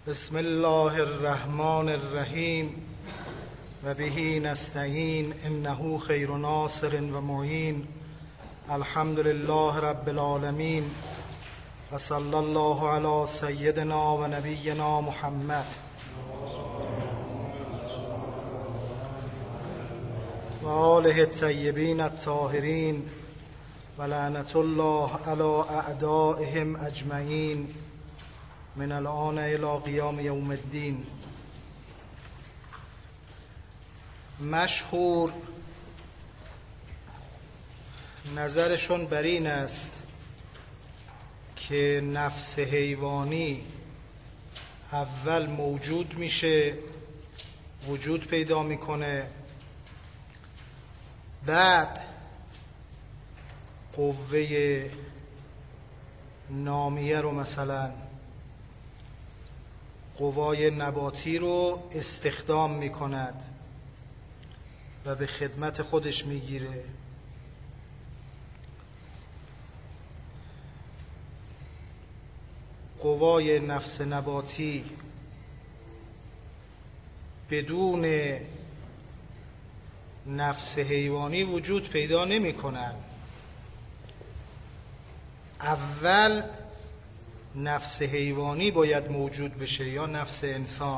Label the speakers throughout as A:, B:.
A: بسم الله الرحمن الرحیم و به نستعین انه خیر ناصر و معین. الحمد لله رب العالمین و صلی الله علی سیدنا و نبینا محمد و آله الطیبین الطاهرین و لعنت الله علی اعدائهم اجمعین من الآن الی قیام یوم الدین. مشهور نظرشون بر این است که نفس حیوانی اول موجود میشه، وجود پیدا میکنه، بعد قوه نامیه رو مثلا قوای نباتی رو استخدام میکند و به خدمت خودش میگیره. قوای نفس نباتی بدون نفس حیوانی وجود پیدا نمیکنن. اول نفس حیوانی باید موجود بشه یا نفس انسان،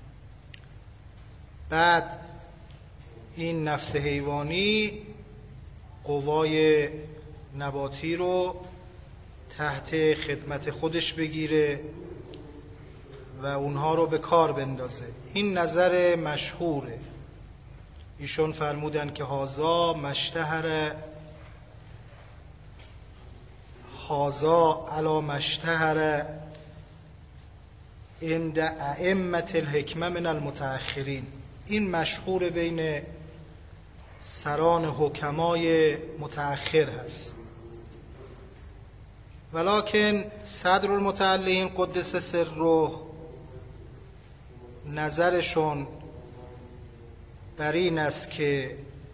A: بعد این نفس حیوانی قوای نباتی رو تحت خدمت خودش بگیره و اونها رو به کار بندازه. این نظر مشهوره. ایشون فرمودن که هازا علی مشتهر عند ائمة الحکمة من المتأخرین. این مشهور بین سران حکمای متأخر هست. ولکن صدر المتعلقین قدس سره نظرشون بر این است که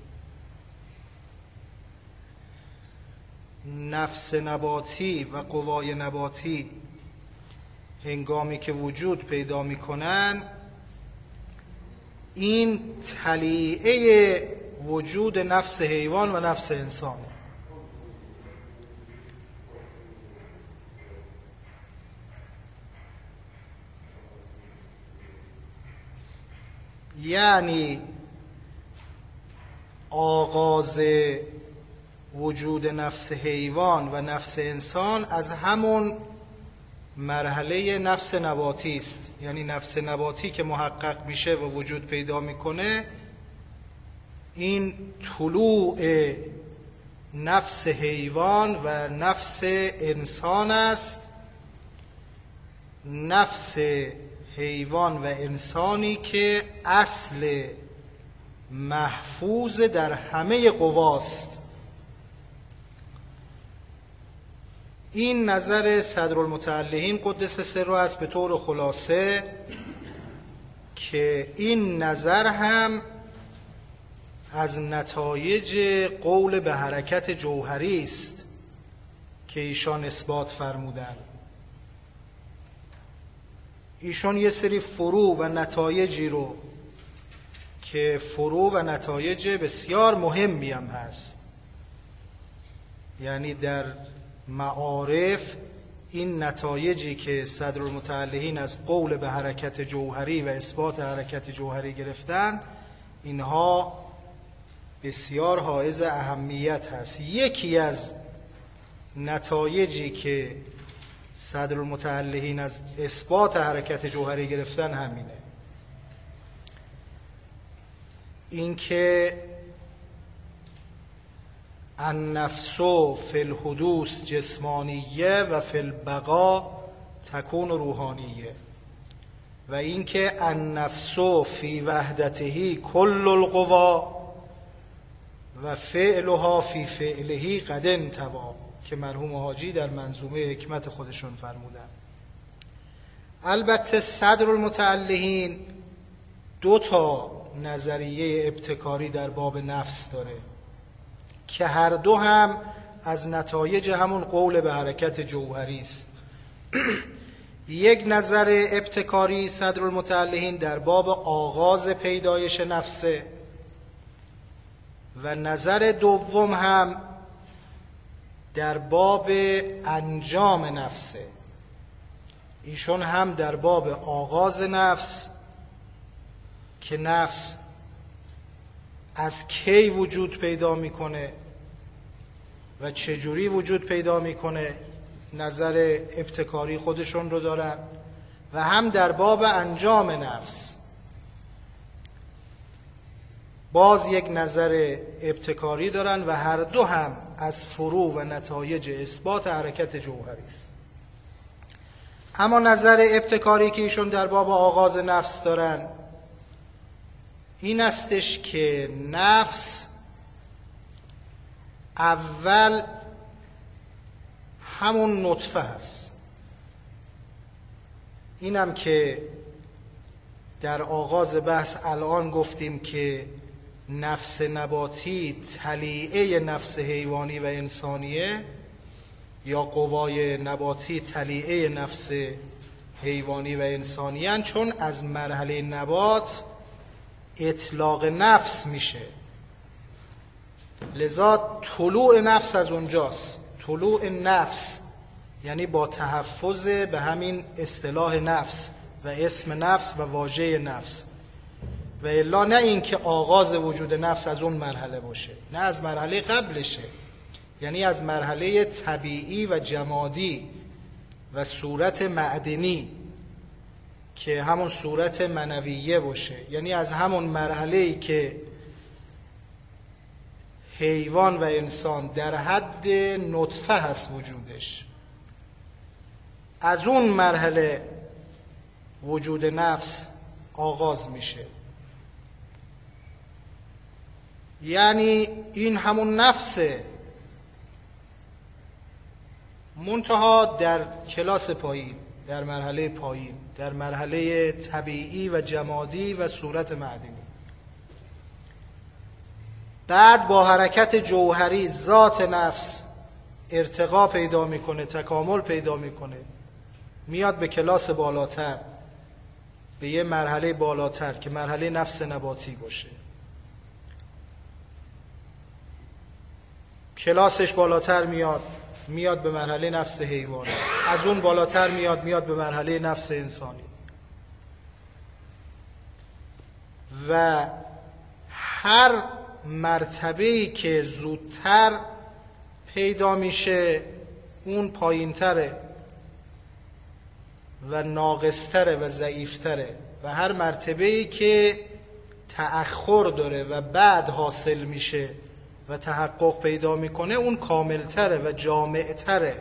A: نفس نباتی و قوای نباتی هنگامی که وجود پیدا میکنن این تلیعه وجود نفس حیوان و نفس انسان. یعنی آغاز وجود نفس حیوان و نفس انسان از همون مرحله نفس نباتی است. یعنی نفس نباتی که محقق میشه و وجود پیدا میکنه، این طلوع نفس حیوان و نفس انسان است. نفس حیوان و انسانی که اصل محفوظ در همه قواست. این نظر صدر المتعلقین قدس سره است به طور خلاصه، که این نظر هم از نتایج قول به حرکت جوهری است که ایشان اثبات فرمودند. ایشان یه سری فروع و نتایجی رو که فروع و نتایج بسیار مهمی هم هست، یعنی در معارف این نتایجی که صدر المتعلقین از قول به حرکت جوهری و اثبات حرکت جوهری گرفتن، اینها بسیار حائز اهمیت هست. یکی از نتایجی که صدر المتعلقین از اثبات حرکت جوهری گرفتن همینه، اینکه النفس فی الحدوث جسمانیه و فی البقا تکون روحانیه، و اینکه النفس فی وحدته کل القوا و فعلها فی فعله قد انطوی، که مرحوم حاجی در منظومه حکمت خودشون فرمودن. البته صدر المتعلقین 2 نظریه ابتکاری در باب نفس داره که هر دو هم از نتایج همون قول به حرکت جوهری است. یک نظر ابتکاری صدرالمتعلقین در باب آغاز پیدایش نفسه و نظر دوم هم در باب انجام نفسه. ایشون هم در باب آغاز نفس که نفس از کی وجود پیدا میکنه و چجوری وجود پیدا میکنه نظر ابتکاری خودشون رو دارن، و هم در باب انجام نفس باز یک نظر ابتکاری دارن و هر دو هم از فروع و نتایج اثبات حرکت جوهری است. اما نظر ابتکاری که ایشون در باب آغاز نفس دارن این استش که نفس اول همون نطفه هست. اینم که در آغاز بحث الان گفتیم که نفس نباتی تلیعه نفس حیوانی و انسانیه، یا قوای نباتی تلیعه نفس حیوانی و انسانیان، چون از مرحله نبات اطلاق نفس میشه، لذا طلوع نفس از اونجاست. طلوع نفس یعنی با تحفظ به همین اصطلاح نفس و اسم نفس و واژه نفس، و الا نه این که آغاز وجود نفس از اون مرحله باشه، نه، از مرحله قبلشه، یعنی از مرحله طبیعی و جمادی و صورت معدنی که همون صورت منویه باشه، یعنی از همون مرحله‌ای که حیوان و انسان در حد نطفه هست وجودش، از اون مرحله وجود نفس آغاز میشه. یعنی این همون نفسه، منتها در کلاس پایین، در مرحله پایین، در مرحله طبیعی و جمادی و صورت معدنی. بعد با حرکت جوهری ذات نفس ارتقا پیدا میکنه، تکامل پیدا میکنه، میاد به کلاس بالاتر، به یه مرحله بالاتر که مرحله نفس نباتی باشه. کلاسش بالاتر میاد به مرحله نفس حیوانی، از اون بالاتر میاد به مرحله نفس انسانی، و هر مرتبه‌ای که زودتر پیدا میشه اون پایینتره و ناقصتره و ضعیفتره، و هر مرتبه‌ای که تأخر داره و بعد حاصل میشه و تحقق پیدا میکنه اون کاملتره و جامعتره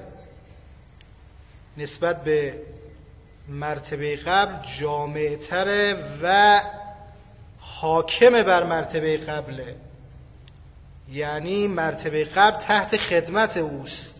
A: نسبت به مرتبه قبل، جامعتره و حاکم بر مرتبه قبله، یعنی مرتبه قبل تحت خدمت اوست.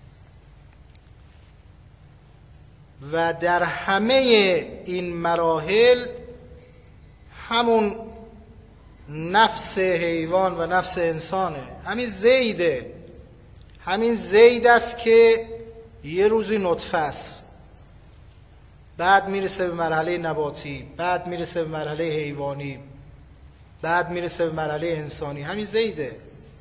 A: و در همه این مراحل همون نفس حیوان و نفس انسانه، همین زیده، همین زید است که یه روزی نطفه است، بعد میرسه به مرحله نباتی، بعد میرسه به مرحله حیوانی، بعد میرسه به مرحله انسانی، همین زیده.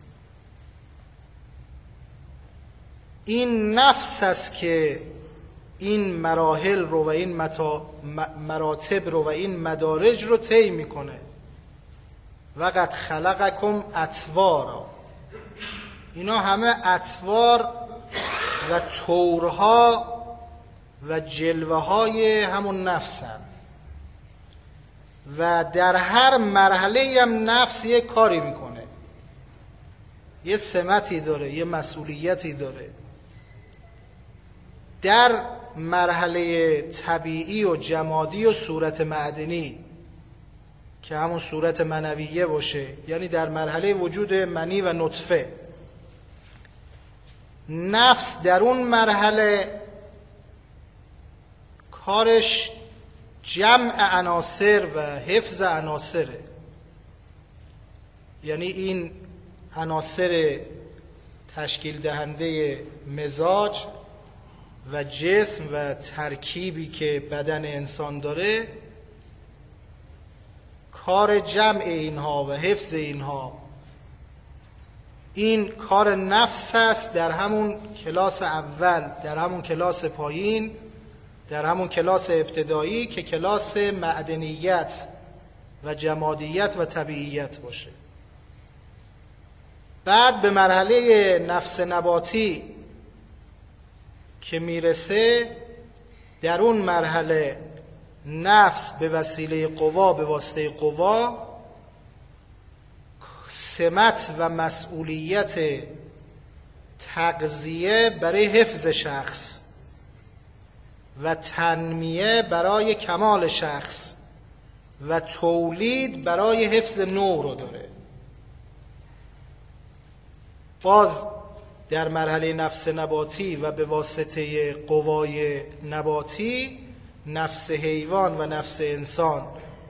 A: این نفس است که این مراحل رو و این مراتب رو و این مدارج رو طی میکنه. وقد خلقکم اطوارا، اینا همه اطوار و طورها و جلوه های همون نفسن، و در هر مرحله هم نفس یه کاری میکنه، یه سمتی داره، یه مسئولیتی داره. در مرحله طبیعی و جمادی و صورت معدنی که همون صورت منویه باشه، یعنی در مرحله وجود منی و نطفه، نفس در اون مرحله کارش جمع عناصر و حفظ عناصره، یعنی این عناصر تشکیل دهنده مزاج و جسم و ترکیبی که بدن انسان داره، کار جمع اینها و حفظ اینها این کار نفس است. در همون کلاس اول، در همون کلاس پایین، در همون کلاس ابتدایی که کلاس معدنیت و جمادیت و طبیعیت باشه. بعد به مرحله نفس نباتی که میرسه، در اون مرحله نفس به وسیله قوا، به واسطه قوا، سمت و مسئولیت تغذیه برای حفظ شخص و تنمیه برای کمال شخص و تولید برای حفظ نوع رو داره. باز در مرحله نفس نباتی و به واسطه قوای نباتی، نفس حیوان و نفس انسان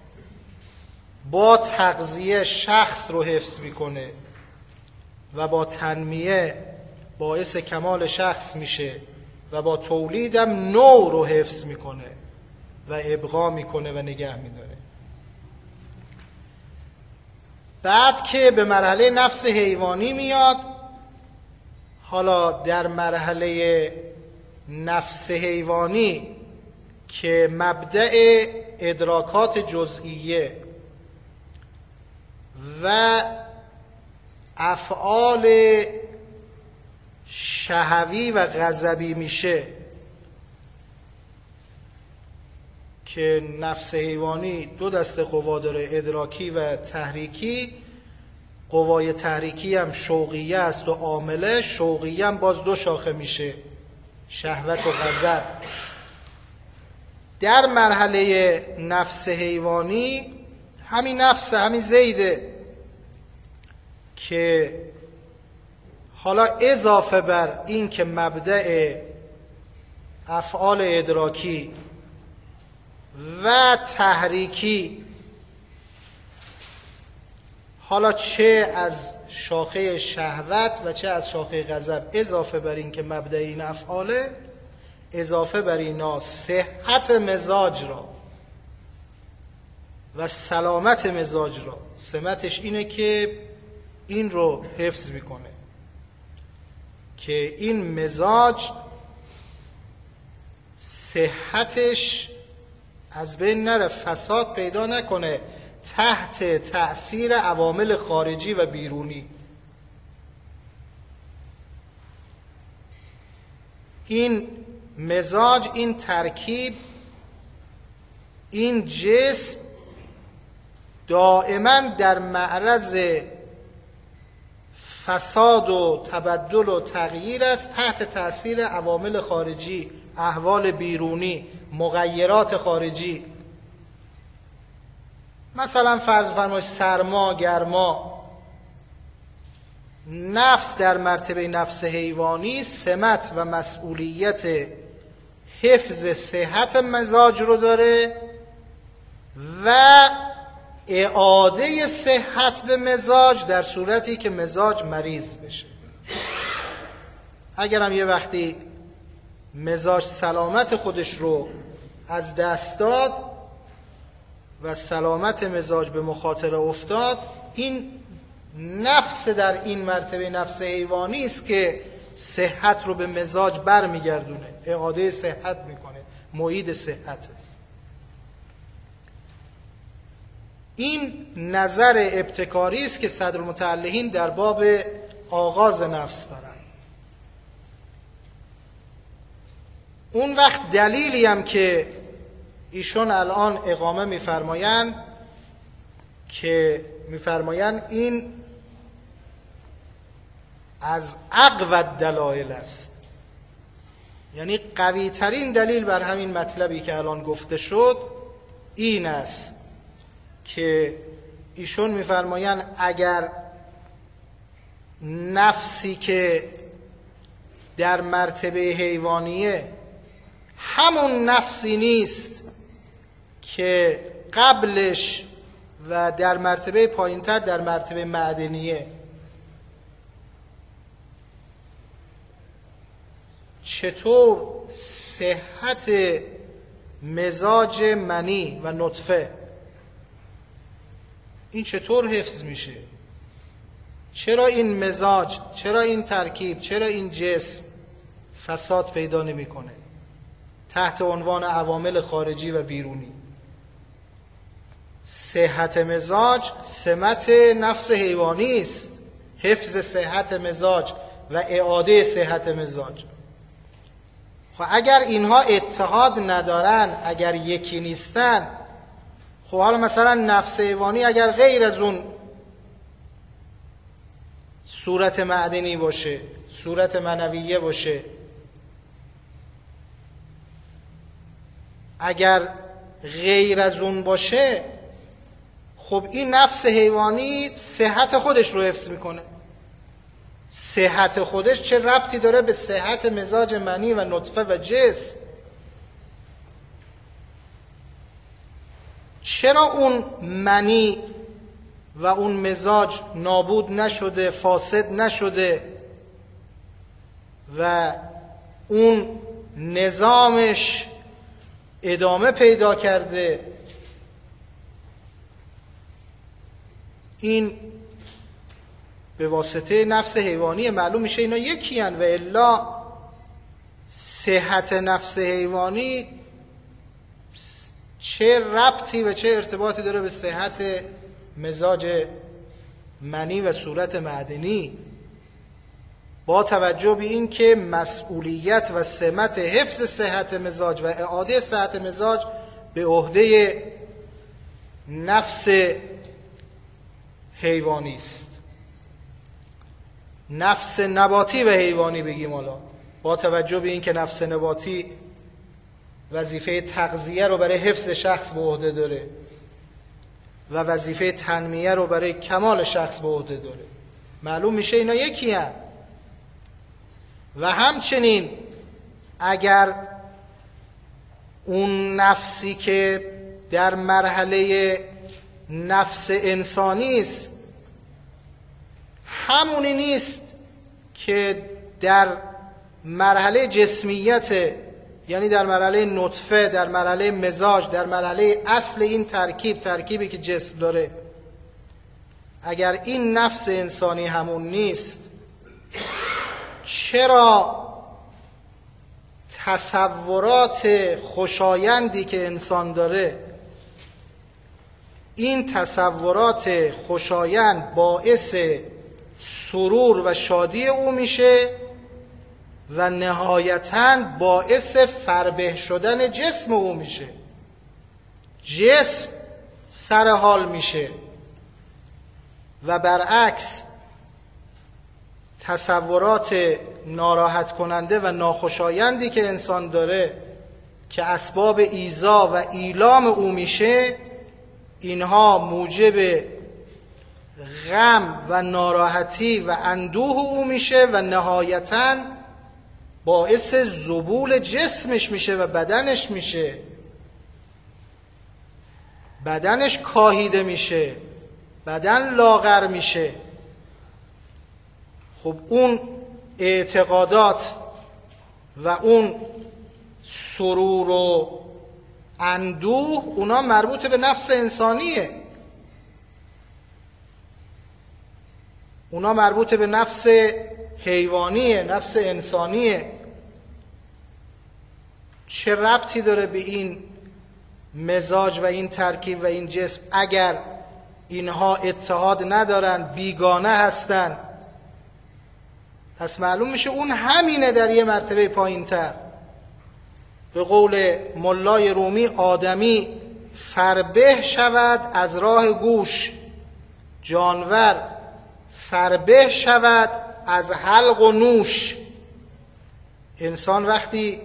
A: با تغذیه شخص رو حفظ میکنه و با تنمیه باعث کمال شخص میشه و با تولیدم نوع رو حفظ میکنه و ابقا میکنه و نگه میداره. بعد که به مرحله نفس حیوانی میاد، حالا در مرحله نفس حیوانی که مبدأ ادراکات جزئیه و افعال شهوی و غضبی میشه، که نفس حیوانی دو دسته قوا داره، ادراکی و تحریکی. قوای تحریکی هم شوقیه است و عامله. شوقیه هم باز دو شاخه میشه، شهوت و غضب. در مرحله نفس حیوانی همین نفس، همین زیده که حالا اضافه بر این که مبدأ افعال ادراکی و تحریکی، حالا چه از شاخه شهوت و چه از شاخه غضب، اضافه بر این که مبدأ این افعاله، اضافه بر اینا صحت مزاج را و سلامت مزاج را. سمتش اینه که این رو حفظ میکنه که این مزاج صحتش از بین نره، فساد پیدا نکنه تحت تأثیر عوامل خارجی و بیرونی. این مزاج، این ترکیب، این جسم دائما در معرض فساد و تبدل و تغییر است تحت تأثیر عوامل خارجی، احوال بیرونی، مغیرات خارجی. مثلا فرض فرمایید سرما، گرما. نفس در مرتبه نفس حیوانی سمت و مسئولیت حفظ صحت مزاج رو داره و اعاده صحت به مزاج در صورتی که مزاج مریض بشه. اگرم یه وقتی مزاج سلامت خودش رو از دست داد و سلامت مزاج به مخاطره افتاد، این نفس در این مرتبه نفس حیوانی است که صحت رو به مزاج برمیگردونه، اعاده صحت میکنه، معید صحت. این نظر ابتکاری است که صدرالمتعلقین در باب آغاز نفس دارن. اون وقت دلیلی هم که ایشون الان اقامه میفرمایند که میفرمایند این از اقوى دلایل است، یعنی قوی ترین دلیل بر همین مطلبی که الان گفته شد این است که ایشون میفرمایند اگر نفسی که در مرتبه حیوانیه همون نفسی نیست که قبلش و در مرتبه پایینتر در مرتبه معدنیه. چطور صحت مزاج منی و نطفه این چطور حفظ میشه؟ چرا این مزاج، چرا این ترکیب، چرا این جسم فساد پیدا نمیکنه تحت عنوان عوامل خارجی و بیرونی؟ صحت مزاج سمت نفس حیوانی است، حفظ صحت مزاج و اعاده صحت مزاج. خب اگر اینها اتحاد ندارن، اگر یکی نیستن، خب حالا مثلا نفس حیوانی اگر غیر از اون صورت معدنی باشه، صورت معنویه باشه، اگر غیر از اون باشه، خب این نفس حیوانی صحت خودش رو حفظ میکنه. صحت خودش چه ربطی داره به صحت مزاج منی و نطفه و جسم؟ چرا اون منی و اون مزاج نابود نشده، فاسد نشده و اون نظامش ادامه پیدا کرده؟ این به واسطه نفس حیوانی. معلوم میشه اینا یکی هن و الا صحت نفس حیوانی چه ربطی و چه ارتباطی داره به صحت مزاج منی و صورت معدنی؟ با توجه به این که مسئولیت و سمت حفظ صحت مزاج و اعاده صحت مزاج به عهده نفس حیوانی است، نفس نباتی و حیوانی بگیم. حالا با توجه به این که نفس نباتی وظیفه تغذیه رو برای حفظ شخص به عهده داره و وظیفه تنمیه رو برای کمال شخص به عهده داره، معلوم میشه اینا یکی هست. و همچنین اگر اون نفسی که در مرحله نفس انسانی است همونی نیست که در مرحله جسمیت، یعنی در مرحله نطفه، در مرحله مزاج، در مرحله اصل این ترکیبی که جسم داره، اگر این نفس انسانی همون نیست، چرا تصورات خوشایندی که انسان داره، این تصورات خوشایند باعث سرور و شادی او میشه و نهایتاً باعث فربه شدن جسم او میشه؟ جسم سر حال میشه و برعکس تصورات ناراحت کننده و ناخوشایندی که انسان داره که اسباب ایذا و ایلام او میشه، اینها موجب غم و ناراحتی و اندوه او میشه و نهایتاً باعث ذبول جسمش میشه و بدنش میشه، بدنش کاهیده میشه، بدن لاغر میشه. خب اون اعتقادات و اون سرور و اندوه اونا مربوط به نفس انسانیه، اونا مربوط به نفس حیوانیه، نفس انسانیه. چه ربطی داره به این مزاج و این ترکیب و این جسم اگر اینها اتحاد ندارن، بیگانه هستن؟ پس معلوم میشه اون همینه در یه مرتبه پایین تر. به قول ملای رومی، آدمی فربه شود از راه گوش، جانور فربه شود از حلق و نوش. انسان وقتی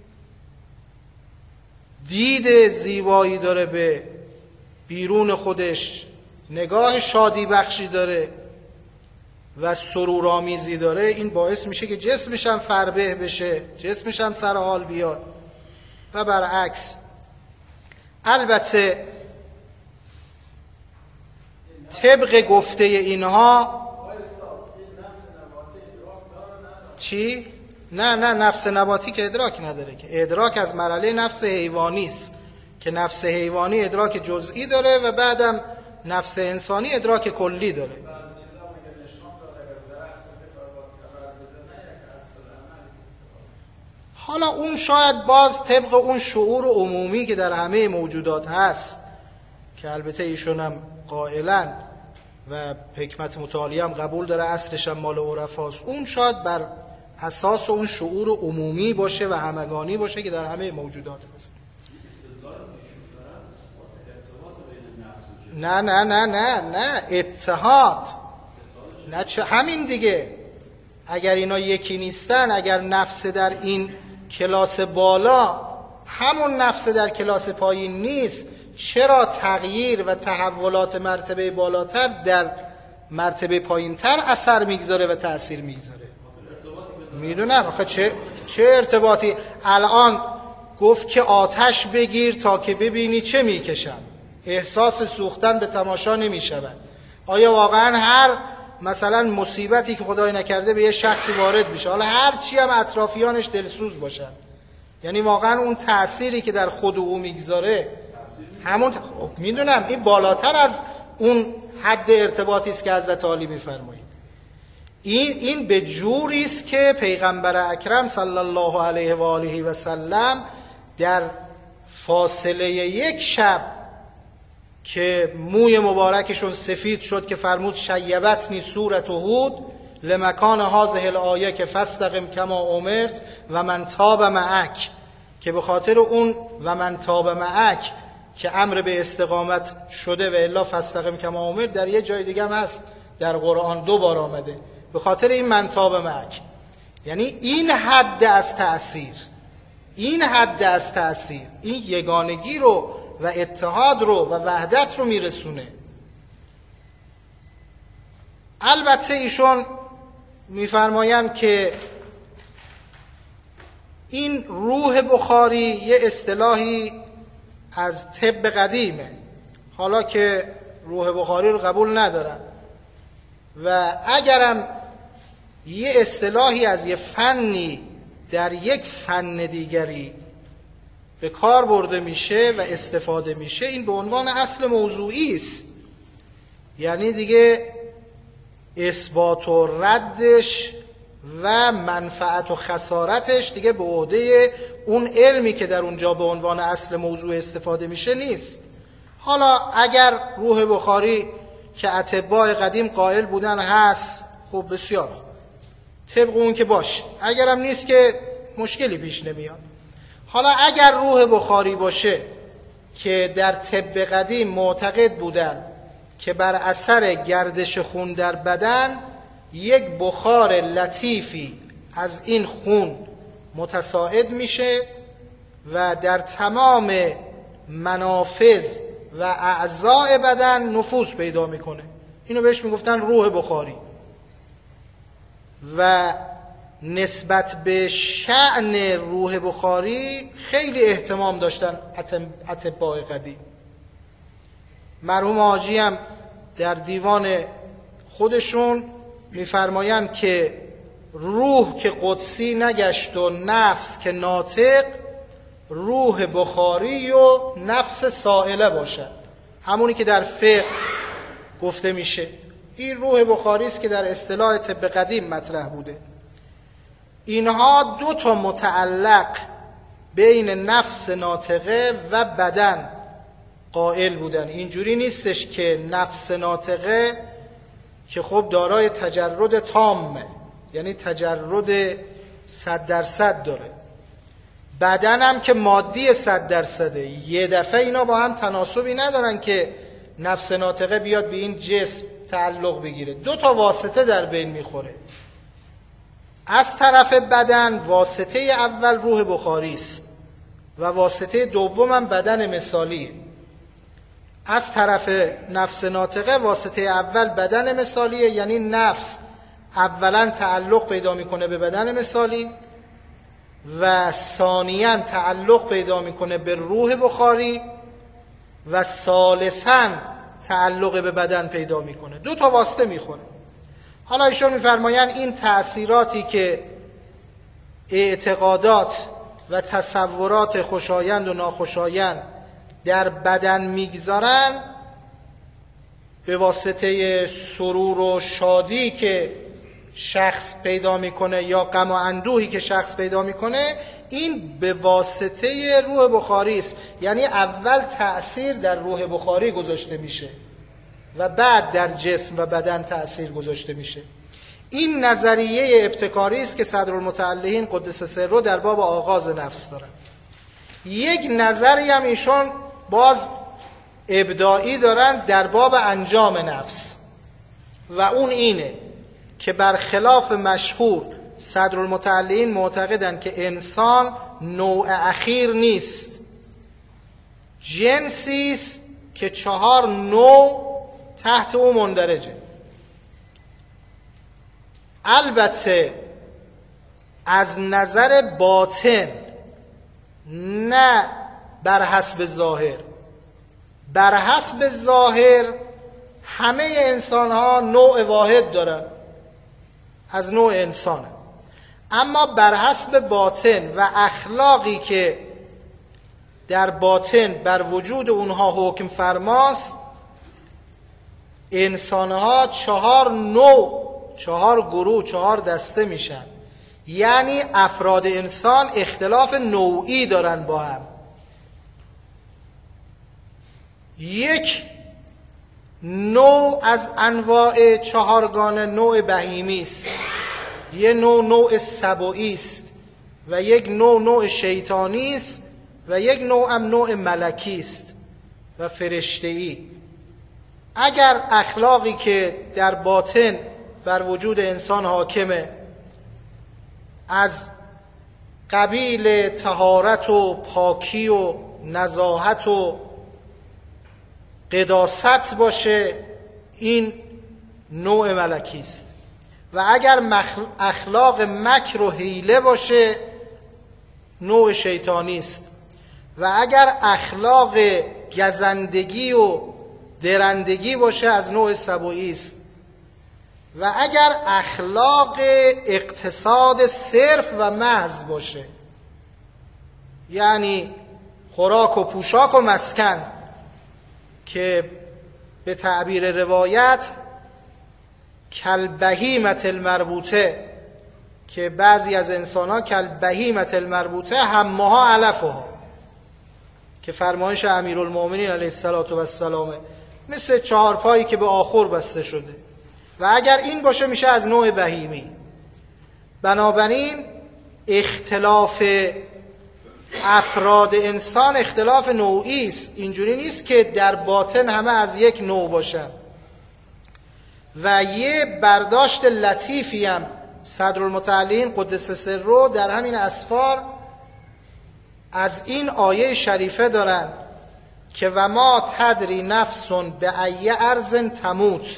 A: دید زیبایی داره به بیرون خودش، نگاه شادی بخشی داره و سرورآمیزی داره، این باعث میشه که جسمش هم فربه بشه، جسمش هم سر حال بیاد و برعکس. البته طبق گفته اینها چی؟ نه نفس نباتی که ادراک نداره، که ادراک از مرحله نفس حیوانی است که نفس حیوانی ادراک جزئی داره و بعدم نفس انسانی ادراک کلی داره. حالا اون شاید باز طبق اون شعور عمومی که در همه موجودات هست، که البته ایشون هم قائلن و حکمت متعالی هم قبول داره، اصلش هم مال عرفاست، اون شاید بر اساس اون شعور عمومی باشه و همگانی باشه که در همه موجودات هست. نه اتحاد، نه چه همین دیگه. اگر اینا یکی نیستن، اگر نفس در این کلاس بالا همون نفس در کلاس پایین نیست، چرا تغییر و تحولات مرتبه بالاتر در مرتبه پایینتر اثر میگذاره و تأثیر میگذاره؟ میدونم آخه چه ارتباطی. الان گفت که آتش بگیر تا که ببینی چه میکشم، احساس سوختن به تماشا نمیشود. آیا واقعا هر مثلا مصیبتی که خدای نکرده به یه شخصی وارد میشه، حالا هر چی هم اطرافیانش دلسوز باشن، یعنی واقعا اون تأثیری که در خود او میگذاره همون میدونم این بالاتر از اون حد ارتباطی است که حضرت علی میفرمایید. این به جوری است که پیغمبر اکرم صلی الله علیه و آله و سلم در فاصله یک شب که موی مبارکشون سفید شد که فرمود شیبتنی صورت هود لمکان هذه الآیه که فاستقم کما امرت و من تاب معک، که به خاطر اون و من تاب معک که امر به استقامت شده و الا فاستقم کما امرت در یه جای دیگه هم هست در قرآن 2 بار آمده، به خاطر این من تاب معک. یعنی این حد از تأثیر، این یگانگی رو و اتحاد رو و وحدت رو میرسونه. البته ایشون میفرمایند که این روح بخاری یه اصطلاحی از طب قدیمه، حالا که روح بخاری رو قبول ندارن و اگرم یه اصطلاحی از یه فنی در یک فن دیگری به کار برده میشه و استفاده میشه، این به عنوان اصل موضوعی است. یعنی دیگه اثبات و ردش و منفعت و خسارتش دیگه به عهده اون علمی که در اونجا به عنوان اصل موضوع استفاده میشه نیست. حالا اگر روح بخاری که اطباء قدیم قائل بودن هست، خب بسیار خوب، طبق اون که باشه، اگرم نیست که مشکلی پیش نمیاد. حالا اگر روح بخاری باشه که در طب قدیم معتقد بودن که بر اثر گردش خون در بدن یک بخار لطیفی از این خون متصاعد میشه و در تمام منافذ و اعضاء بدن نفوذ پیدا میکنه، اینو بهش میگفتن روح بخاری. و نسبت به شأن روح بخاری خیلی اهتمام داشتن اطباء قدیم. مرحوم حاجی هم در دیوان خودشون میفرمایند که روح که قدسی نگشت و نفس که ناطق، روح بخاری و نفس سائله باشد، همونی که در فقه گفته میشه. این روح بخاری است که در اصطلاح طب قدیم مطرح بوده. اینها 2 متعلق بین نفس ناطقه و بدن قائل بودن. اینجوری نیستش که نفس ناطقه که خب دارای تجرد تامه، یعنی تجرد 100% داره، بدن هم که مادی 100%، یه دفعه اینا با هم تناسبی ندارن که نفس ناطقه بیاد به این جسم تعلق بگیره. 2 واسطه در بین میخوره. از طرف بدن واسطه اول روح بخاری است و واسطه دوم هم بدن مثالیه. از طرف نفس ناطقه واسطه اول بدن مثالیه، یعنی نفس اولا تعلق پیدا میکنه به بدن مثالی و ثانیاً تعلق پیدا میکنه به روح بخاری و ثالثاً تعلق به بدن پیدا میکنه. 2 واسطه میخوره. حالا ایشون میفرمایند این تأثیراتی که اعتقادات و تصورات خوشایند و ناخوشایند در بدن میگذارن، به واسطه سرور و شادی که شخص پیدا میکنه یا غم و اندوهی که شخص پیدا میکنه، این به واسطه روح بخاری است. یعنی اول تأثیر در روح بخاری گذاشته میشه و بعد در جسم و بدن تأثیر گذاشته میشه. این نظریه ابتکاری است که صدرالمتعلقین قدس سره در باب آغاز نفس دارن. یک نظری هم ایشون باز ابداعی دارن در باب انجام نفس و اون اینه که برخلاف مشهور صدرالمتعلقین معتقدن که انسان نوع اخیر نیست، جنسی است که 4 نوع تحت او مندرجه. البته از نظر باطن، نه بر حسب ظاهر. بر حسب ظاهر همه انسان ها نوع واحد دارن، از نوع انسانه. اما بر حسب باطن و اخلاقی که در باطن بر وجود اونها حکم فرماست، انسان ها 4 نوع، 4 گروه، 4 دسته میشن. یعنی افراد انسان اختلاف نوعی دارن با هم. یک نوع از انواع 4گانه نوع بهیمی است، یک نوع سبویی است و یک نوع شیطانی است و یک نوع هم نوع ملکی است و فرشته‌ای. اگر اخلاقی که در باطن بر وجود انسان حاکمه از قبیل طهارت و پاکی و نزاهت و قداست باشه، این نوع ملکی است. و اگر اخلاق مکر و حیله باشه، نوع شیطانی است. و اگر اخلاق گزندگی و درندگی باشه، از نوع سبویی است. و اگر اخلاق اقتصاد صرف و محض باشه، یعنی خوراک و پوشاک و مسکن، که به تعبیر روایت کالبهیمة المربوطه، که بعضی از انسان‌ها کالبهیمة المربوطه همها علفها، که فرمایش امیرالمومنین علیه السلام، مثل 4 پایی که به آخر بسته شده. و اگر این باشه میشه از نوع بهیمی. بنابراین اختلاف افراد انسان اختلاف نوعی است. اینجوری نیست که در باطن همه از یک نوع باشن. و یه برداشت لطیفی هم صدرالمتعلقین قدس سره در همین اسفار از این آیه شریفه دارن که و ما تدری نفس به ای ارض تموت،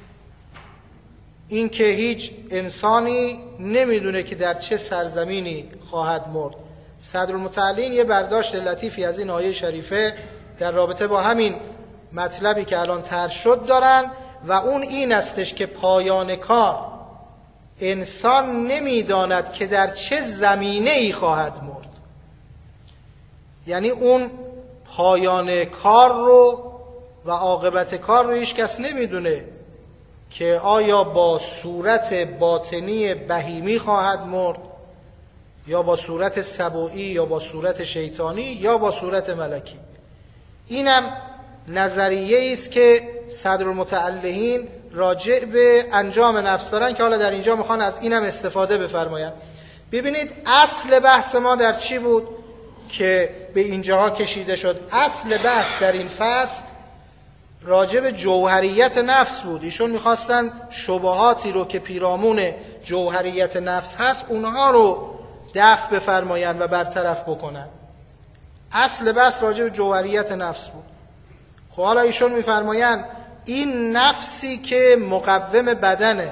A: این که هیچ انسانی نمیدونه که در چه سرزمینی خواهد مرد. صدرالمتعلقین یه برداشت لطیفی از این آیه شریفه در رابطه با همین مطلبی که الان طرح شد دارن و اون این استش که پایان کار انسان نمیداند که در چه زمینه ای خواهد مرد. یعنی اون پایان کار رو و عاقبت کار رو هیچ کس نمیدونه که آیا با صورت باطنی بهیمی خواهد مرد یا با صورت سبویی یا با صورت شیطانی یا با صورت ملکی. اینم نظریه است که صدرالمتعلقین راجع به انجام نفس دارن که حالا در اینجا میخوان از اینم استفاده بفرماین. ببینید اصل بحث ما در چی بود که به اینجاها کشیده شد. اصل بحث در این فصل راجع به جوهریت نفس بود. ایشون میخواستن شبهاتی رو که پیرامون جوهریت نفس هست اونها رو دفع بفرماین و برطرف بکنن. اصل بحث راجع به جوهریت نفس بود. خب حالا ایشون میفرماین این نفسی که مقوم بدنه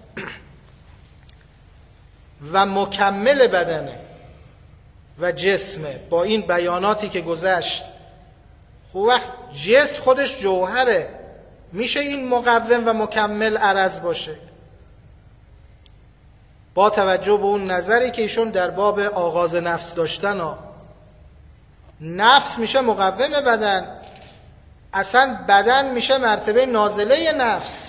A: و مکمل بدنه و جسمه، با این بیاناتی که گذشت، خب وقت جسم خودش جوهره، میشه این مقوم و مکمل عرض باشه؟ با توجه به اون نظری که ایشون در باب آغاز نفس داشتن نفس میشه مقوم بدن، اصلا بدن میشه مرتبه نازله نفس.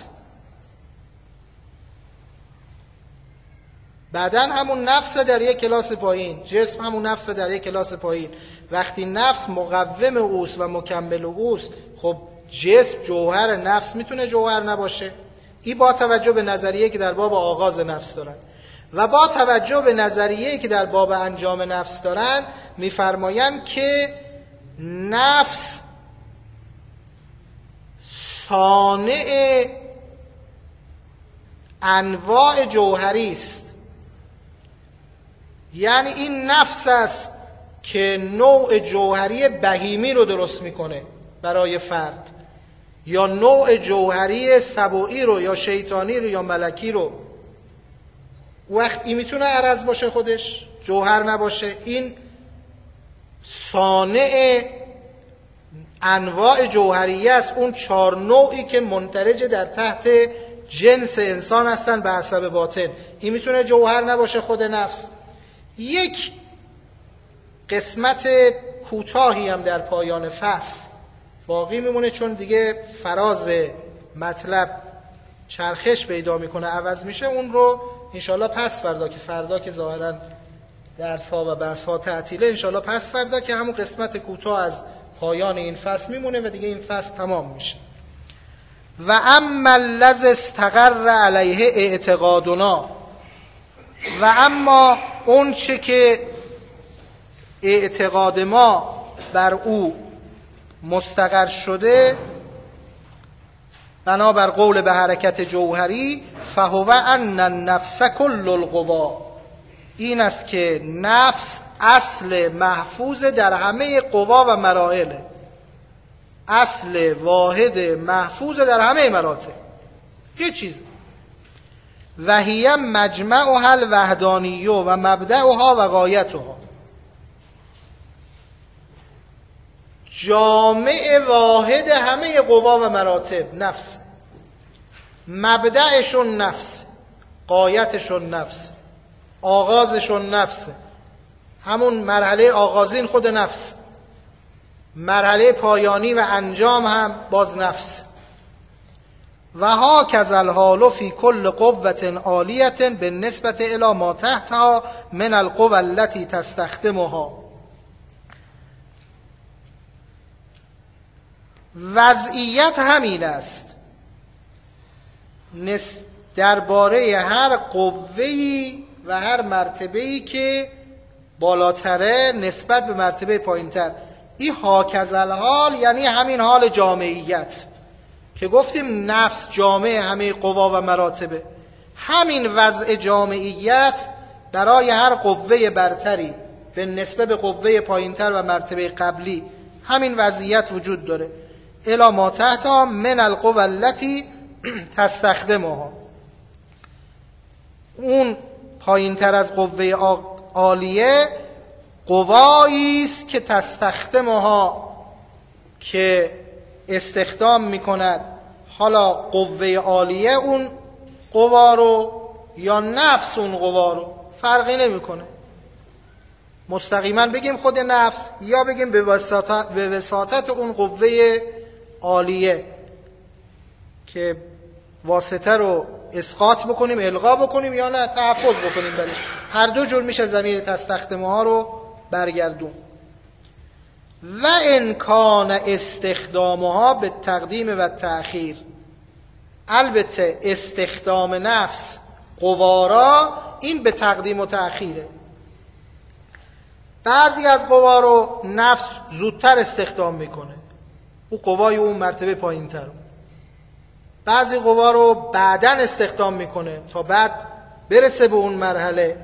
A: بدن همون نفس در یک کلاس پایین، جسم همون نفس در یک کلاس پایین. وقتی نفس مقوم اوست و مکمل اوست، خب جسم جوهر نفس میتونه جوهر نباشه. این با توجه به نظریه‌ای که در باب آغاز نفس دارن و با توجه به نظریه‌ای که در باب انجام نفس دارن، میفرمایند که نفس صانع انواع جوهری است. یعنی این نفس است که نوع جوهری بهیمی رو درست میکنه برای فرد، یا نوع جوهری سبوعی رو یا شیطانی رو یا ملکی رو. وقتی میتونه عرض باشه خودش جوهر نباشه، این صانع انواع جوهریه است. اون 4 نوعی که مندرج در تحت جنس انسان هستن به حسب باطن، این میتونه جوهر نباشه خود نفس. یک قسمت کوتاهی هم در پایان فصل باقی میمونه، چون دیگه فراز مطلب چرخش پیدا میکنه، عوض میشه. اون رو انشالله پس فردا، که فردا که ظاهرا درس ها و بحث ها تعطیله، انشالله پس فردا که همون قسمت کوتاه از پایان این فصل میمونه و دیگه این فصل تمام میشه. و اما الذی استقر علیه اعتقادنا، و اما اون چه که اعتقاد ما بر او مستقر شده بنابر قول به حرکت جوهری، فهو ان النفس کل القوا، این است که نفس اصل محفوظ در همه قوا و مراحل، اصل واحد محفوظ در همه مراتب. یه چیز و هی مجمعها الوحدانیه و مبدأها و غایتها، جامع واحد همه قوا و مراتب نفس، مبدأشون نفس، غایتشون نفس، آغازشون نفس، همون مرحله آغازین خود نفس، مرحله پایانی و انجام هم باز نفس. و هاکذا الحال فی کل قوة عالیة بالنسبة الی ما تحتها من القوى التي تستخدمها. وضعیت همین است درباره هر قوه‌ای و هر مرتبه‌ای که بالاتره نسبت به مرتبه پایینتر. این هاکذا الحال یعنی همین حال جامعیت که گفتیم نفس جامع همه قوا و مراتبه، همین وضع جامعیت برای هر قوه برتری به نسبت به قوه پایینتر و مرتبه قبلی همین وضعیت وجود داره. الی ما تحتها من القوى التي تستخدمها، اون پایینتر از قوه عالیه قوایی است که تستخدمها، که استخدام میکند. حالا قوه عالیه اون قوا رو یا نفس اون قوا رو فرقی نمیکنه، مستقیما بگیم خود نفس یا بگیم به وساطت اون قوه عالیه، که واسطه رو اسقاط بکنیم، الغا بکنیم یا نه تحفظ بکنیم برش، هر دو جور میشه ضمیر تستخدمها رو برگردون. و امکان استخدامها به تقدیم و تأخیر، البته استخدام نفس قوارا این به تقدیم و تأخیره. بعضی از قوا رو نفس زودتر استخدام میکنه، او قوای اون مرتبه پایین تر. بعضی قوا رو بعداً استخدام میکنه تا بعد برسه به اون مرحله.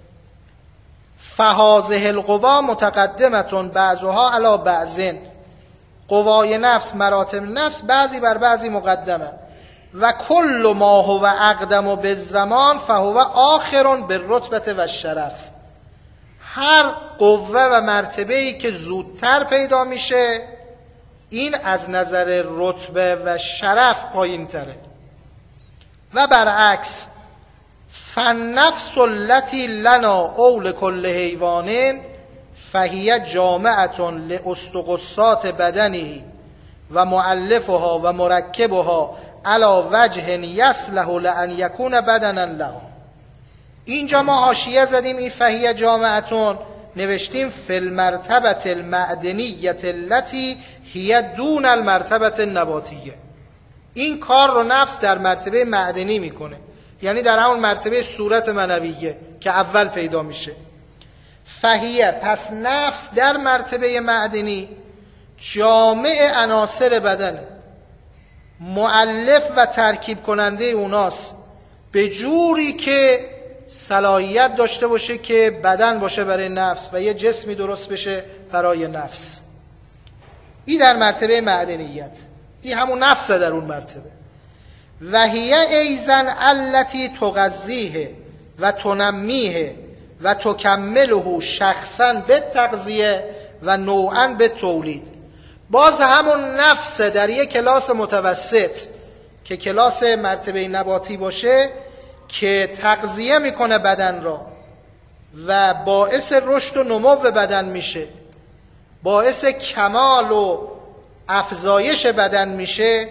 A: فهذه القوا متقدمتون بعضها علی بعضن، قوای نفس مراتب نفس بعضی بر بعضی مقدمه. و کل ما هو اقدم بالزمان فهو آخر بالرتبه و الشرف، هر قوه و مرتبه‌ای که زودتر پیدا میشه این از نظر رتبه و شرف پایین تره. و برعکس فالنفس التي لنا او لكل حیوان فهی جامعة لاستقصات بدنه و مؤلفها و مرکبها علی وجه یصلح لان یکون بدنا له. اینجا ما حاشیه زدیم این فهی جامعتون، نوشتیم فی المرتبة المعدنیة التي هی دون المرتبة النباتیه. این کار رو نفس در مرتبه معدنی میکنه، یعنی در همون مرتبه صورت منویه که اول پیدا میشه. فهیه، پس نفس در مرتبه معدنی جامع عناصر بدنه، مؤلف و ترکیب کننده اوناست، به جوری که صلاحیت داشته باشه که بدن باشه برای نفس و یه جسمی درست بشه برای نفس. این در مرتبه معدنیت، این همون نفسه در اون مرتبه. و هی ایزن التی تغذیه و تنمیه و تکمله شخصا به تغذیه و نوعا به تولید. باز همون نفس در یک کلاس متوسط که کلاس مرتبه نباتی باشه که تغذیه میکنه بدن را و باعث رشد و نمو بدن میشه، باعث کمال و افزایش بدن میشه،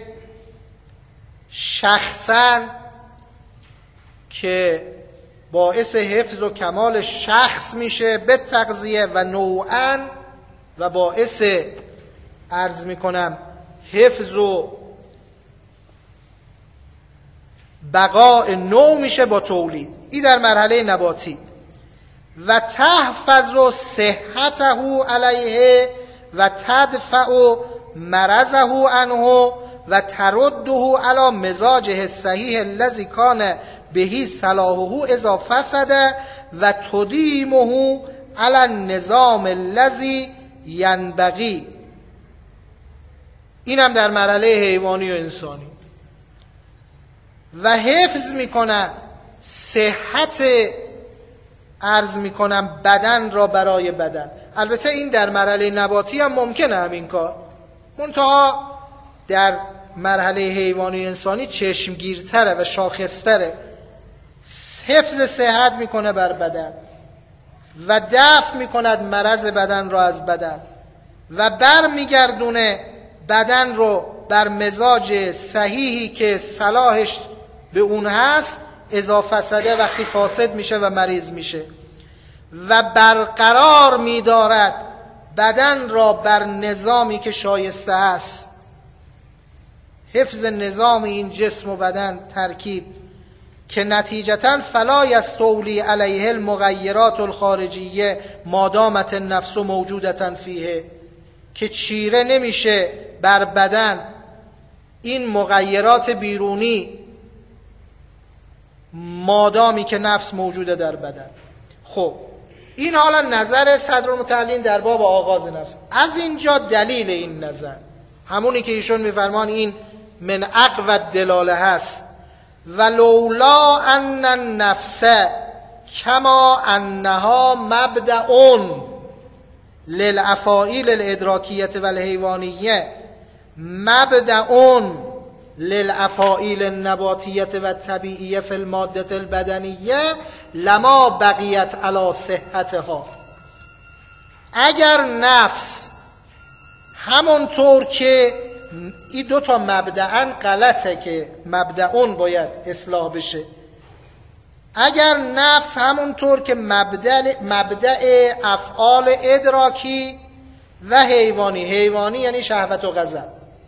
A: شخصا که باعث حفظ و کمال شخص میشه به تغذیه و نوعا و باعث عرض میکنم حفظ و بقاء نوع میشه با تولید. این در مرحله نباتی. و تحفظ صحته علیه و تدفع مرضه عنه و ترده علی مزاجه الصحیح الذی کان بهی صلاحه اذا فسد و تدیمه علی النظام الذی ینبغی. اینم در مرحله حیوانی و انسانی. و حفظ میکنن صحت عرض میکنم بدن را برای بدن. البته این در مرحله نباتی هم ممکنه همین کار، منتها در مرحله حیوانی انسانی چشمگیرتره و شاخصتره. حفظ صحت میکنه بر بدن و دفع میکند مرض بدن را از بدن و بر میگردونه بدن رو بر مزاج صحیحی که صلاحش به اون هست، اذا فسده وقتی فاسد میشه و مریض میشه، و برقرار میدارد بدن را بر نظامی که شایسته است. حفظ نظام این جسم و بدن ترکیب که نتیجتاً فلا یستولی علیه المغیرات الخارجیه ما دامت النفس موجودتاً فیه، که چیره نمیشه بر بدن این مغیرات بیرونی مادامی که نفس موجوده در بدن. خب این حالا نظر صدرالمتعلین در باب آغاز نفس. از اینجا دلیل این نظر همونی که ایشون میفرمان این من اقوى الدلاله هست. ولولا ان النفس کما انها مبدأ للافاعیل الادراکیه و الحیوانیه مبدأ للافاعیل النباتیه و الطبیعیه فی الماده البدنیه لما بقیت علی صحتها. اگر نفس همونطور که این دو تا مبدأن غلطه که مبدأ باید اصلاح بشه، اگر نفس همونطور که مبدأ افعال ادراکی و حیوانی یعنی شهوت و غضب،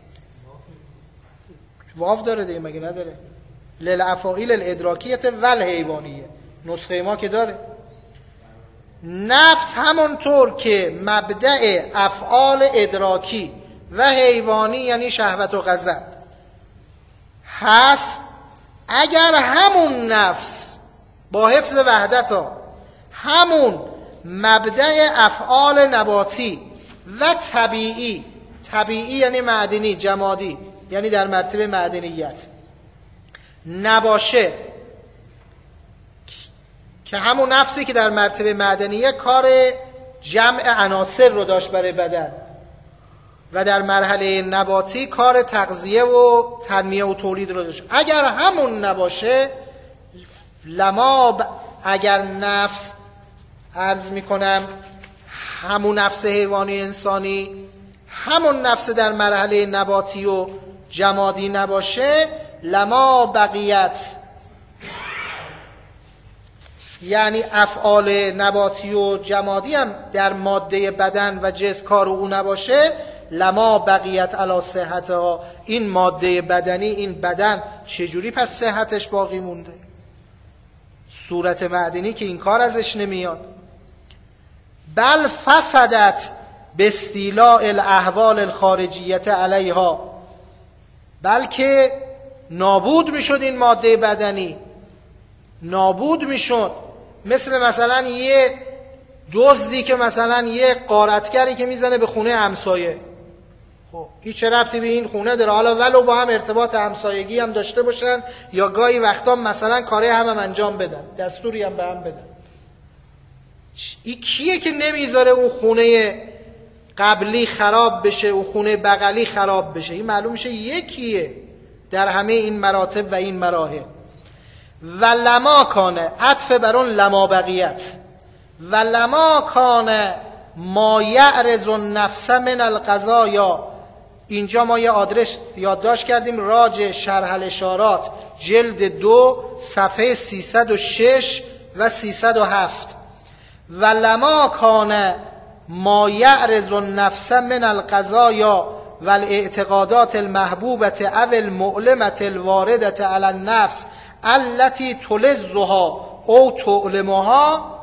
A: واو داره دیگه مگه نداره؟ للافاعیل الادراکیه و الحیوانیه، نسخه ما که داره. نفس همونطور که مبدأ افعال ادراکی و حیوانی یعنی شهوت و غضب هست، اگر همون نفس با حفظ وحدت همون مبدأ افعال نباتی و طبیعی یعنی معدنی، جمادی یعنی در مرتبه معدنیت نباشه، که همون نفسی که در مرتبه معدنیه کار جمع عناصر رو داشت برای بدن و در مرحله نباتی کار تغذیه و تنمیه و تولید رو داشت، اگر همون نباشه اگر نفس عرض میکنم همون نفس حیوانی انسانی همون نفس در مرحله نباتی و جمادی نباشه، لما بقیت، یعنی افعال نباتی و جمادی هم در ماده بدن و جسم کار او نباشه، لما بقیت علی صحتها، این ماده بدنی، این بدن چجوری پس صحتش باقی مونده؟ صورت معدنی که این کار ازش نمیاد. بل فسدت به استیلاء الاحوال الخارجیت علیها، بلکه نابود میشد این ماده بدنی، نابود میشد. مثلا یه دزدی که مثلا یه غارتگری که میزنه به خونه همسایه، خب این چه ربطی به این خونه داره؟ حالا ولو با هم ارتباط همسایگی هم داشته باشن یا گاهی وقتا مثلا کاره هم انجام بدن، دستوری هم به هم بدن، این کیه که نمیذاره اون خونه قبلی خراب بشه، اون خونه بغلی خراب بشه؟ این معلوم میشه یکیه در همه این مراتب و این مراحل. و لما کانه، عطف بر اون لما بقیت، و لما کانه ما یعرض النفس من القضایا. اینجا ما یه آدرس یادداشت کردیم، راج شرح الاشارات جلد 2 صفحه 306 و 307. و لما کانه ما یعرض النفس من القضایا و الاعتقادات المحبوبة او المؤلمة الواردة على النفس التي تلزها او تؤلمها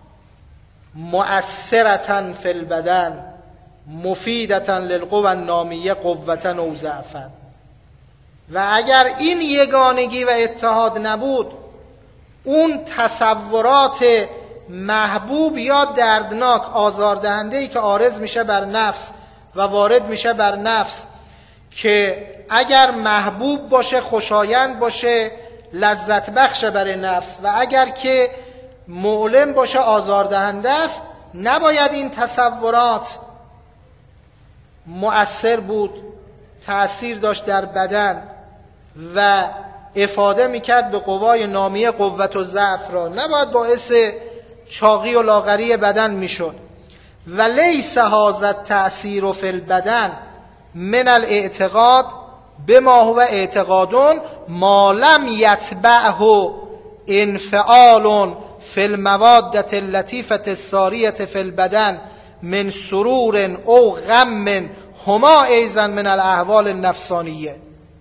A: مؤثرة في البدن مفیدة للقوى النامیه قوة او ضعفا. و اگر این یگانگی و اتحاد نبود، اون تصورات محبوب یا دردناک آزاردهنده‌ای که عارض میشه بر نفس و وارد میشه بر نفس، که اگر محبوب باشه خوشایند باشه لذت بخش برای نفس و اگر که مؤلم باشه آزاردهنده است، نباید این تصورات مؤثر بود، تأثیر داشت در بدن و افاده میکرد به قوای نامیه قوت و ضعف را، نباید باعث چاقی و لاغری بدن میشد. و لیس هذا التأثیر فی البدن من الاعتقاد بما هو اعتقاد ما لم یتبعه انفعال فی الموادة اللطیفة الساریة فی البدن من سرور او غم هما ایضا من الاحوال النفسانیه.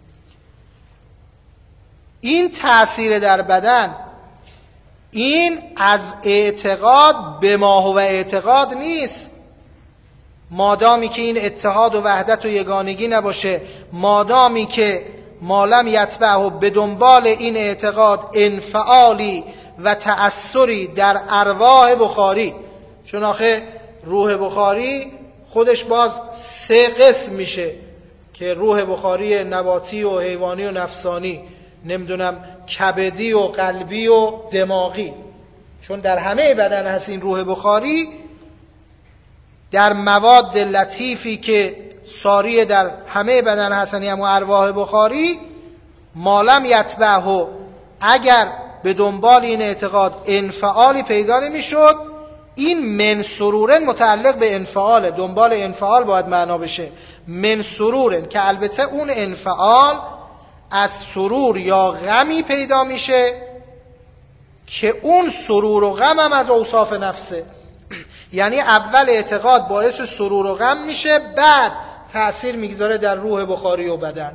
A: این تأثیر در بدن، این از اعتقاد به ما هو اعتقاد نیست. مادامی که این اتحاد و وحدت و یگانگی نباشه، مادامی که مالم یتبعه به دنبال این اعتقاد انفعالی و تأثری در ارواح بخاری، چون آخه روح بخاری خودش باز 3 قسم میشه که روح بخاری نباتی و حیوانی و نفسانی، نمیدونم کبدی و قلبی و دماغی، چون در همه بدن هست این روح بخاری. در مواد لطیفی که ساری در همه بدن هستن، یعنی ارواح بخاری، مالم یتبعه، اگر به دنبال این اعتقاد انفعالی پیدا نمیشد، این من سرورن متعلق به انفعاله، دنبال انفعال باید معنا بشه. من سرورن که البته اون انفعال از سرور یا غمی پیدا میشه که اون سرور و غم هم از اوصاف نفسه. یعنی اول اعتقاد باعث سرور و غم میشه، بعد تأثیر میگذاره در روح بخاری و بدن.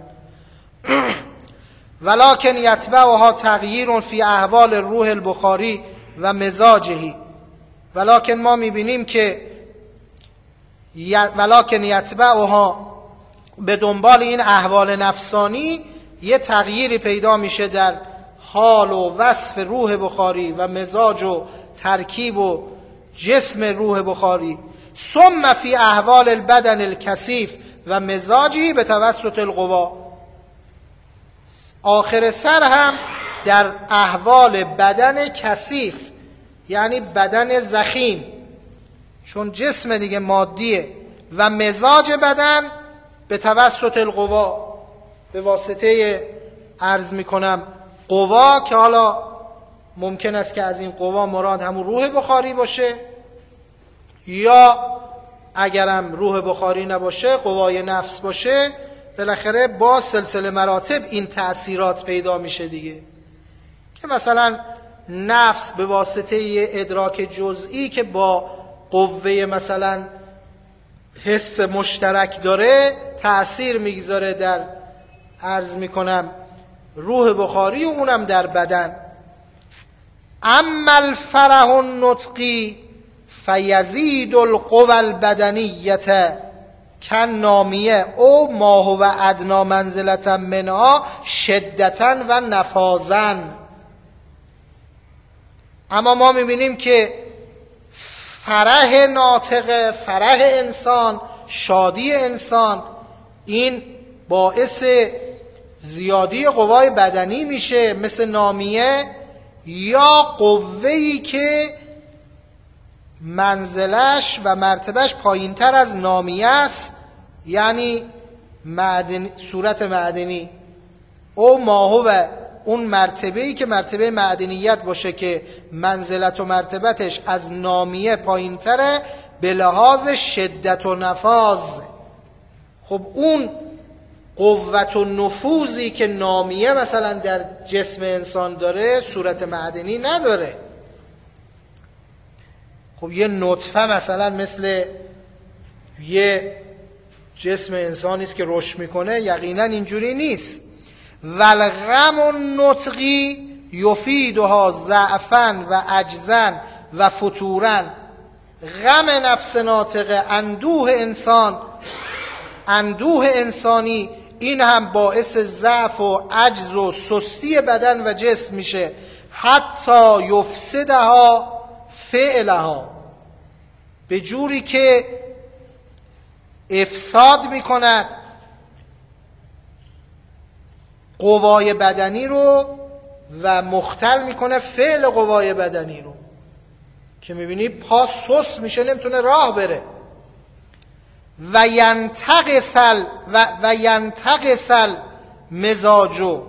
A: ولکن یتبعها تغییر فی احوال روح البخاری و مزاجهی. ولکن ما میبینیم که ولکن یتبعها به دنبال این احوال نفسانی یه تغییری پیدا میشه در حال و وصف روح بخاری و مزاج و ترکیب و جسم روح بخاری. ثم فی احوال البدن الکثیف و مزاجی به توسط القوا. آخر سر هم در احوال بدن کثیف، یعنی بدن ضخیم، چون جسم دیگه مادیه، و مزاج بدن به توسط القوا، به واسطه عرض میکنم قوا، که حالا ممکن است که از این قوا مراد همون روح بخاری باشه، یا اگرم روح بخاری نباشه قوای نفس باشه. بالاخره با سلسله مراتب این تأثیرات پیدا میشه دیگه، که مثلا نفس به واسطه یه ادراک جزئی که با قوه مثلا حس مشترک داره تأثیر میگذاره در عرض میکنم روح بخاری و اونم در بدن. اما الفرح النطقی فیزید القوى البدنیه کالنامیه او ما هو ادنا منزلة منها شدة و نفاذا. اما ما میبینیم که فرح ناطق، فرح انسان، شادی انسان، این باعث زیادی قوای بدنی میشه مثل نامیه، یا قوه‌ای که منزلش و مرتبهش پایین تر از نامیه است، یعنی صورت معدنی، او ماهو اون مرتبه‌ای که مرتبه معدنیت باشه که منزلت و مرتبتش از نامیه پایین تره به لحاظ شدت و نفاذ. خب اون قوت و نفوذی که نامیه مثلا در جسم انسان داره صورت معدنی نداره. خب یه نطفه مثلا مثل یه جسم انسانی است که رشد میکنه، یقینا اینجوری نیست. والغم النطقی یفیدها ضعفا و عجزا و فتورا. غم نفس ناطقه، اندوه انسان، اندوه انسانی، این هم باعث ضعف و عجز و سستی بدن و جسم میشه. حتی یفسدها فعلها، به جوری که افساد میکند قوای بدنی رو و مختل میکنه فعل قوای بدنی رو، که میبینی پا سست میشه نمیتونه راه بره. و ینتقص مزاجو،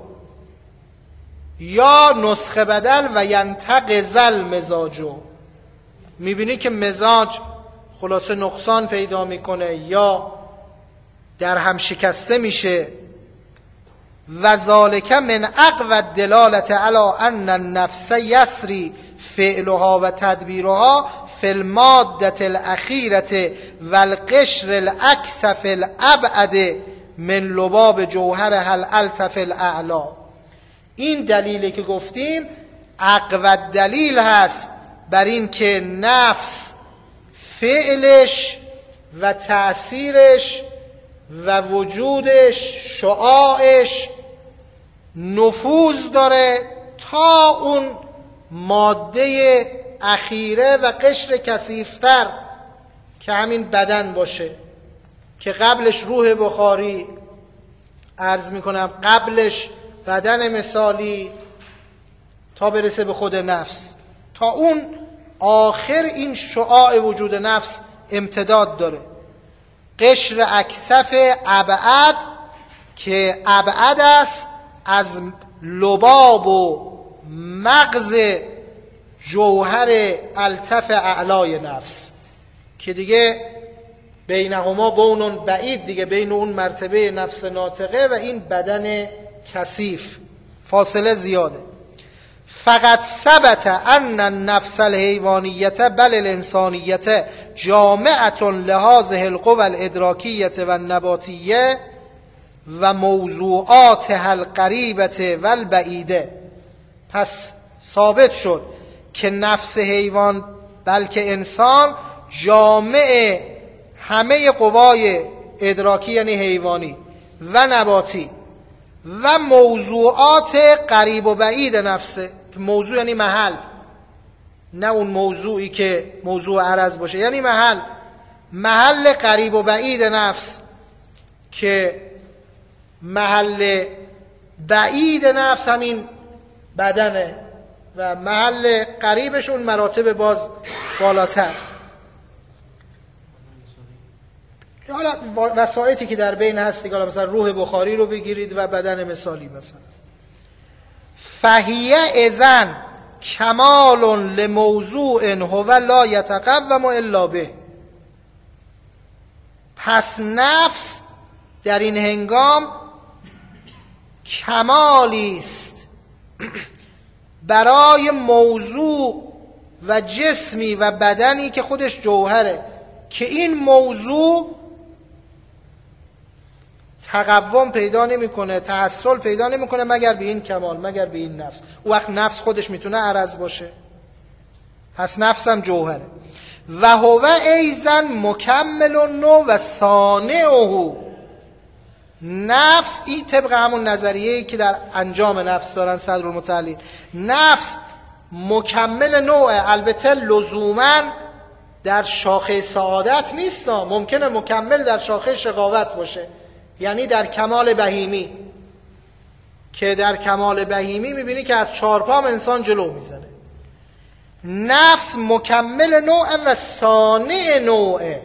A: یا نسخه بدل و ینتقض المزاجو، میبینی که مزاج خلاصه نقصان پیدا میکنه یا در هم شکسته میشه. و ذالک من اقوى الدلالة علی ان النفس یسری فعلها و تدبیرها فی المادة الاخیرة و القشر الاکثف الابعد من لباب جوهرها الالطف الاعلی. این دلیلی که گفتیم اقوى دلیل هست بر این که نفس فعلش و تأثیرش و وجودش، شعاعش نفوذ داره تا اون ماده اخیره و قشر کثیفتر که همین بدن باشه، که قبلش روح بخاری، عرض میکنم قبلش بدن مثالی، تا برسه به خود نفس، تا اون آخر این شعاع وجود نفس امتداد داره. قشر اکثف ابعد که ابعد است از لباب و مغز جوهر الطف اعلای نفس، که دیگه بینهما بون بعید، دیگه بین اون مرتبه نفس ناطقه و این بدن کثیف فاصله زیاده. فقط ثبت ان النفس الحیوانیه بل الانسانیه جامعه لهذه القوى الادراکیه و النباتیه و موضوعاتها القریبه و البعیده. پس ثابت شد که نفس حیوان بلکه انسان جامع همه قوای ادراکی یعنی حیوانی و نباتی و موضوعات قریب و بعید نفسه، که موضوع یعنی محل، نه اون موضوعی که موضوع عرض باشه، یعنی محل قریب و بعید نفس، که محل بعید نفس همین بدنه و محل قریبش اون مراتب باز بالاتر. حالا وسایطی که در بین هست دیگه، مثلا روح بخاری رو بگیرید و بدن مثالی مثلا. فهیه اذن کمال لموضوع هو لا یتقوم الا به. پس نفس در این هنگام کمالی است برای موضوع و جسمی و بدنی که خودش جوهره، که این موضوع تقوم پیدا نمیکنه، تحصل پیدا نمیکنه مگر به این کمال، مگر به این نفس. او وقت نفس خودش میتونه عرض باشه، پس نفس هم جوهره. و هو ایضا مکمل النوع و صانعه. نفس این طبق همون نظریه‌ای که در انجام نفس دارن صدرالمتعلین، نفس مکمل نوع، البته لزوما در شاخه سعادت نیست، ممکنه مکمل در شاخه شقاوت باشه، یعنی در کمال بهیمی، که در کمال بهیمی میبینی که از 4 پام انسان جلو میزنه. نفس مکمل نوع و صانع نوعه.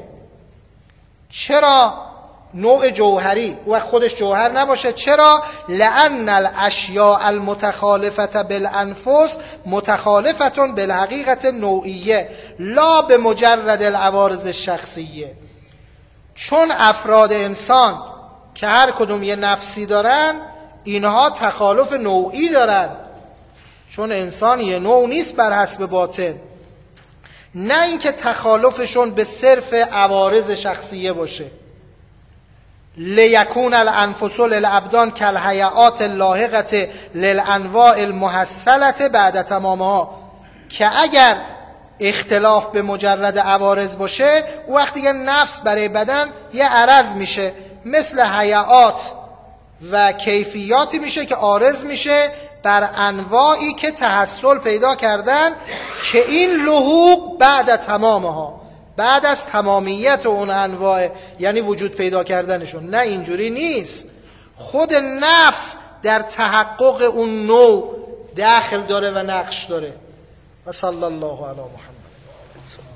A: چرا نوع جوهری و خودش جوهر نباشه؟ چرا؟ لأن الاشیاء المتخالفة بالانفس متخالفة بالحقیقت نوعیه لا به مجرد العوارض الشخصیه. چون افراد انسان که هر کدوم یه نفسی دارن، اینها تخالف نوعی دارن، چون انسان یه نوع نیست بر حسب باطن. نه اینکه تخالفشون به صرف عوارض شخصیه باشه. لیکون الانفس للابدان کالحیات اللاحقه للانواع المحصله بعد تمامها، که اگر اختلاف به مجرد عوارض باشه، او وقتی که نفس برای بدن یه عرض میشه، مثل حیات و کیفیاتی میشه که عارض میشه بر انواعی که تحصل پیدا کردن، که این لحوق بعد تمامها، بعد از تمامیت اون انواع، یعنی وجود پیدا کردنشون. نه اینجوری نیست، خود نفس در تحقق اون نوع داخل داره و نقش داره. و صلی الله علی محمد.